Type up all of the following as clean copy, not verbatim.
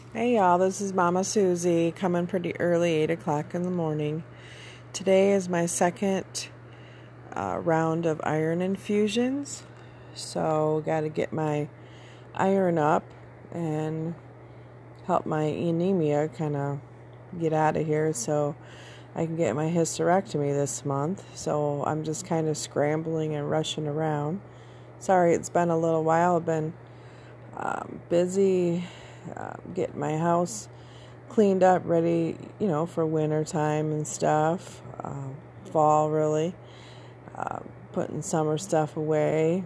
Hey y'all, this is Mama Susie coming pretty early, 8 o'clock in the morning. Today is my second round of iron infusions, so got to get my iron up and help my anemia kind of get out of here so I can get my hysterectomy this month. So I'm just kind of scrambling and rushing around. Sorry, it's been a little while. I've been busy getting my house cleaned up, ready, for winter time and stuff. Fall, really. Putting summer stuff away.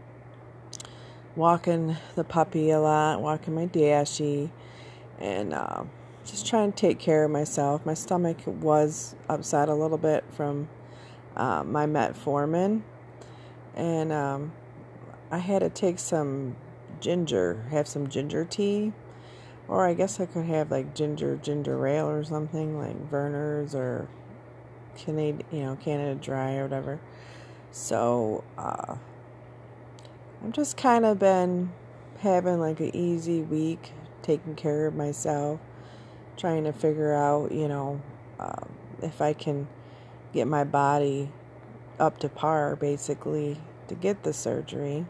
Walking the puppy a lot, walking my Dashie, and just trying to take care of myself. My stomach was upset a little bit from my metformin, and I had to take some have some ginger tea. Or I guess I could have like ginger ale or something, like Verner's or Canada Dry or whatever. So I've just kind of been having like an easy week, taking care of myself, trying to figure out, if I can get my body up to par, basically, to get the surgery.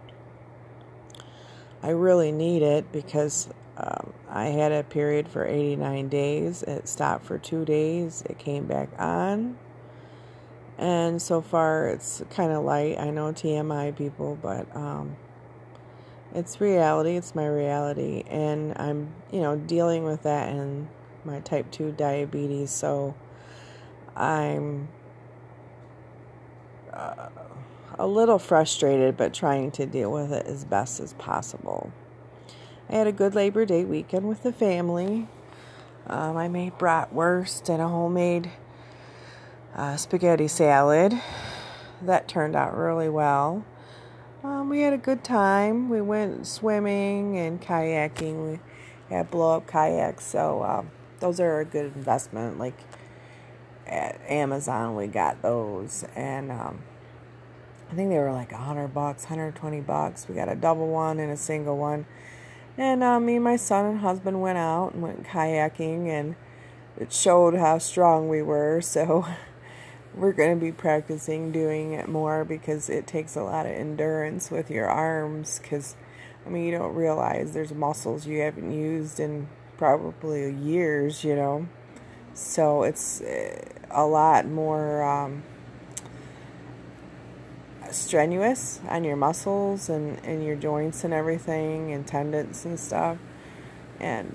I really need it because I had a period for 89 days. It stopped for 2 days. It came back on. And so far, it's kind of light. I know TMI people, but it's reality. It's my reality. And I'm, dealing with that in my type 2 diabetes. So I'm a little frustrated, but trying to deal with it as best as possible. I had a good Labor Day weekend with the family. I made bratwurst and a homemade spaghetti salad. That turned out really well. We had a good time. We went swimming and kayaking. We had blow-up kayaks, so those are a good investment. Like at Amazon, we got those, and I think they were like $100, $120. We got a double one and a single one. And me and my son and husband went out and went kayaking, and it showed how strong we were. So we're going to be practicing doing it more because it takes a lot of endurance with your arms. Because, you don't realize there's muscles you haven't used in probably years, So it's a lot more strenuous on your muscles and your joints and everything and tendons and stuff. And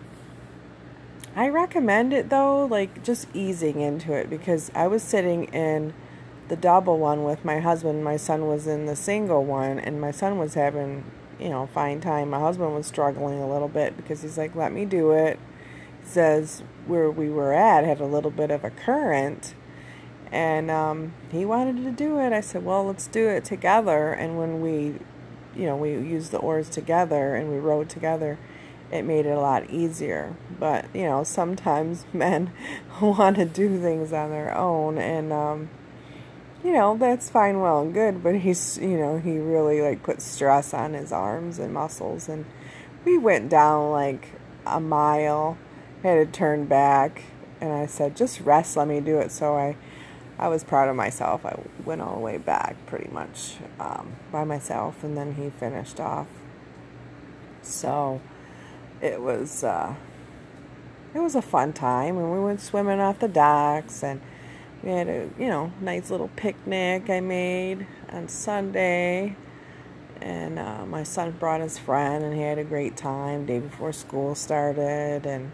I recommend it though, like just easing into it, because I was sitting in the double one with my husband. My son was in the single one, and my son was having, fine time. My husband was struggling a little bit because he's like, let me do it. He says where we were at had a little bit of a current, and he wanted to do it. I said, well, let's do it together. And when we used the oars together and we rowed together, it made it a lot easier. But, sometimes men want to do things on their own, and, that's fine, well and good, but he's, he really, like, put stress on his arms and muscles, and we went down, like, a mile, had to turn back, and I said, just rest, let me do it. So I was proud of myself. I went all the way back pretty much by myself, and then he finished off. So it was a fun time, and we went swimming off the docks, and we had a nice little picnic I made on Sunday, and my son brought his friend, and he had a great time day before school started. And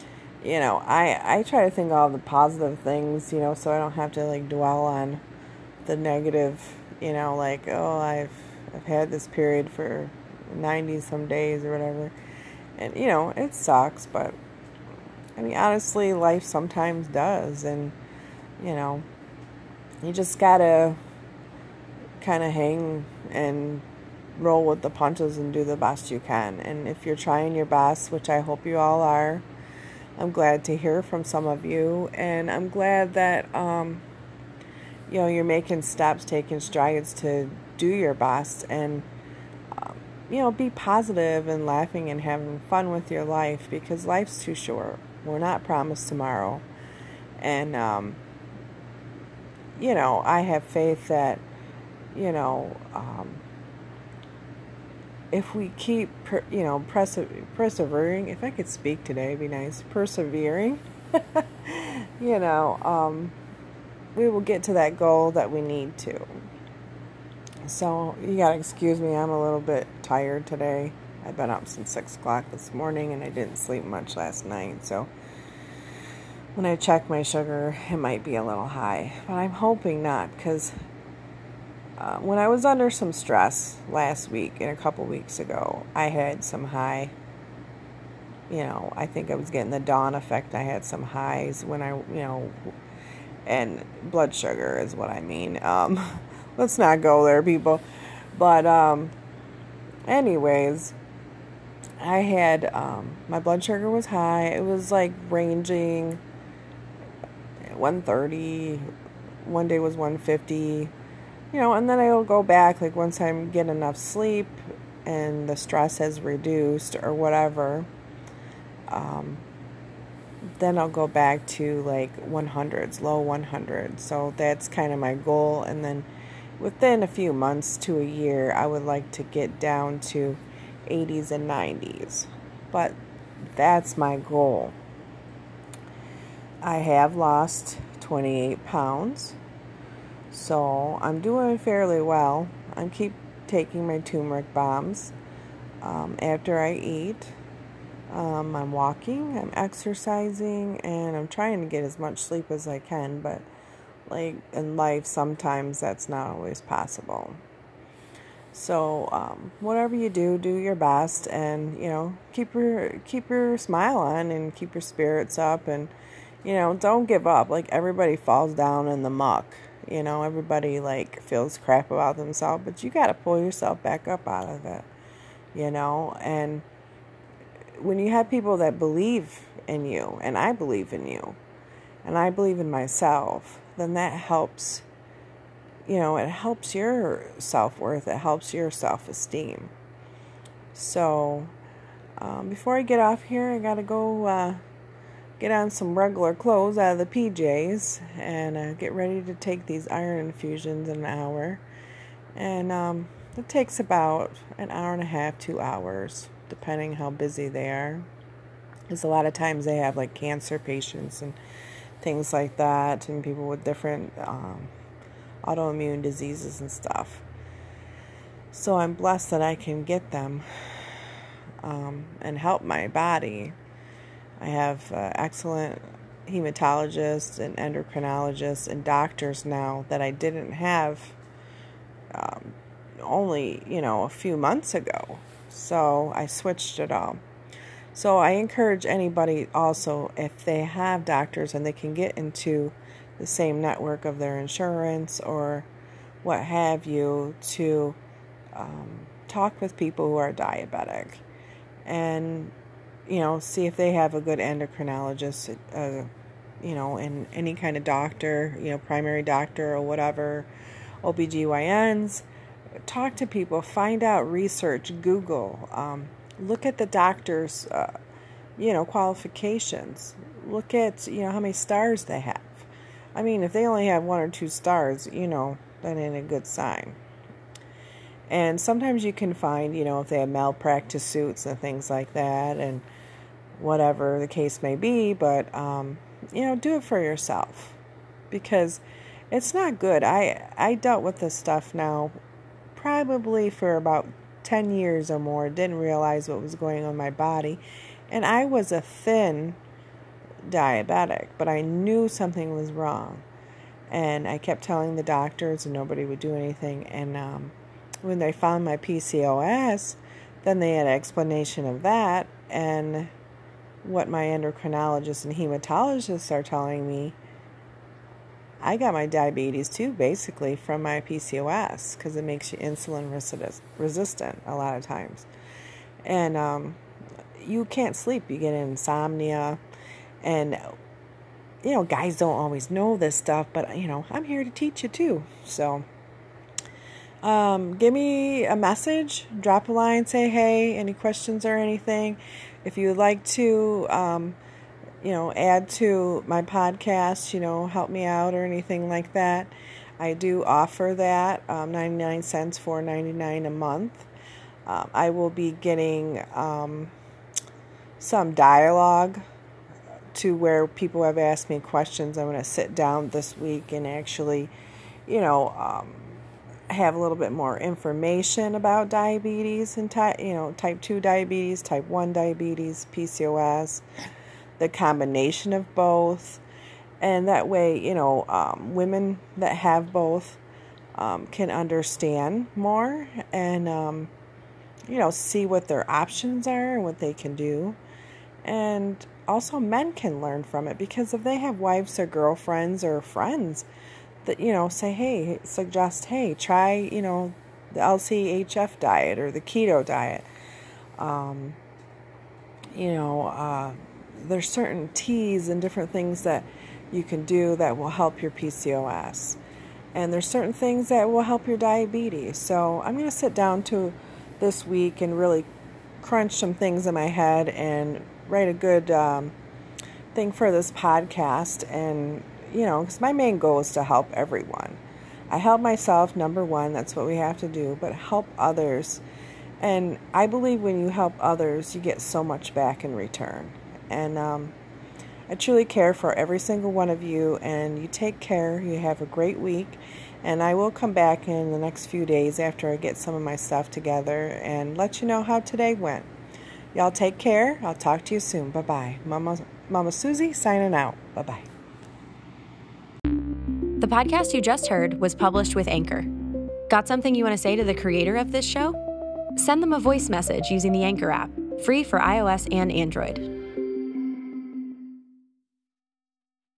I try to think of all the positive things, so I don't have to like dwell on the negative, like, oh, I've had this period for 90 some days or whatever. And, it sucks, but honestly, life sometimes does. And, you just gotta kind of hang and roll with the punches and do the best you can. And if you're trying your best, which I hope you all are, I'm glad to hear from some of you, and I'm glad that you're making steps, taking strides to do your best. And be positive and laughing and having fun with your life, because life's too short. We're not promised tomorrow. And, I have faith that, if we keep, persevering, if I could speak today, it'd be nice, persevering, we will get to that goal that we need to. So, you gotta excuse me, I'm a little bit tired today. I've been up since 6 o'clock this morning, and I didn't sleep much last night, so when I check my sugar, it might be a little high, but I'm hoping not, because when I was under some stress last week and a couple weeks ago, I had some high, I think I was getting the dawn effect. I had some highs when and blood sugar is what I mean. Let's not go there, people. But anyways, I had, my blood sugar was high. It was like ranging 130, one day was 150, and then I'll go back, like once I get enough sleep and the stress has reduced or whatever, then I'll go back to like 100s, low 100s. So that's kind of my goal. And then within a few months to a year, I would like to get down to 80s and 90s. But that's my goal. I have lost 28 pounds, so I'm doing fairly well. I keep taking my turmeric bombs after I eat. I'm walking, I'm exercising, and I'm trying to get as much sleep as I can, but like in life, sometimes that's not always possible. So whatever you do, do your best, and keep your smile on and keep your spirits up, and don't give up. Like, everybody falls down in the muck. Everybody like feels crap about themselves, but you got to pull yourself back up out of it. And when you have people that believe in you, and I believe in you, and I believe in myself, then that helps. It helps your self-worth. It helps your self-esteem. So, before I get off here, I got to go get on some regular clothes out of the PJs and get ready to take these iron infusions in an hour. And it takes about an hour and a half, 2 hours, depending how busy they are. Because a lot of times they have like cancer patients and things like that, and people with different autoimmune diseases and stuff. So I'm blessed that I can get them and help my body. I have excellent hematologists and endocrinologists and doctors now that I didn't have only, a few months ago. So I switched it all. So I encourage anybody also, if they have doctors and they can get into the same network of their insurance or what have you, to talk with people who are diabetic and see if they have a good endocrinologist, and any kind of doctor, primary doctor or whatever, OBGYNs. Talk to people, find out, research, Google, look at the doctor's, qualifications. Look at, how many stars they have. I mean, if they only have 1 or 2 stars, that ain't a good sign. And sometimes you can find, if they have malpractice suits and things like that, and whatever the case may be, but, do it for yourself, because it's not good. I dealt with this stuff now probably for about 10 years or more, didn't realize what was going on in my body, and I was a thin diabetic, but I knew something was wrong, and I kept telling the doctors, and nobody would do anything. And when they found my PCOS, then they had an explanation of that, and what my endocrinologists and hematologists are telling me, I got my diabetes too, basically from my PCOS, because it makes you insulin resistant a lot of times, and you can't sleep, you get insomnia. And, guys don't always know this stuff, but, I'm here to teach you too. So, Give me a message, drop a line, say hey, any questions or anything. If you would like to, add to my podcast, help me out or anything like that, I do offer that, 99 cents, $4.99 a month. I will be getting some dialogue to where people have asked me questions. I'm going to sit down this week and actually, have a little bit more information about diabetes and type 2 diabetes, type 1 diabetes, PCOS, the combination of both. And that way, women that have both can understand more and, see what their options are and what they can do. And also men can learn from it, because if they have wives or girlfriends or friends that, say, hey, suggest, hey, try, the LCHF diet or the keto diet. There's certain teas and different things that you can do that will help your PCOS. And there's certain things that will help your diabetes. So I'm going to sit down to this week and really crunch some things in my head and write a good thing for this podcast. And because my main goal is to help everyone. I help myself, number one, that's what we have to do, but help others. And I believe when you help others, you get so much back in return. And I truly care for every single one of you, and you take care. You have a great week. And I will come back in the next few days after I get some of my stuff together and let you know how today went. Y'all take care. I'll talk to you soon. Bye-bye. Mama Susie signing out. Bye-bye. The podcast you just heard was published with Anchor. Got something you want to say to the creator of this show? Send them a voice message using the Anchor app, free for iOS and Android.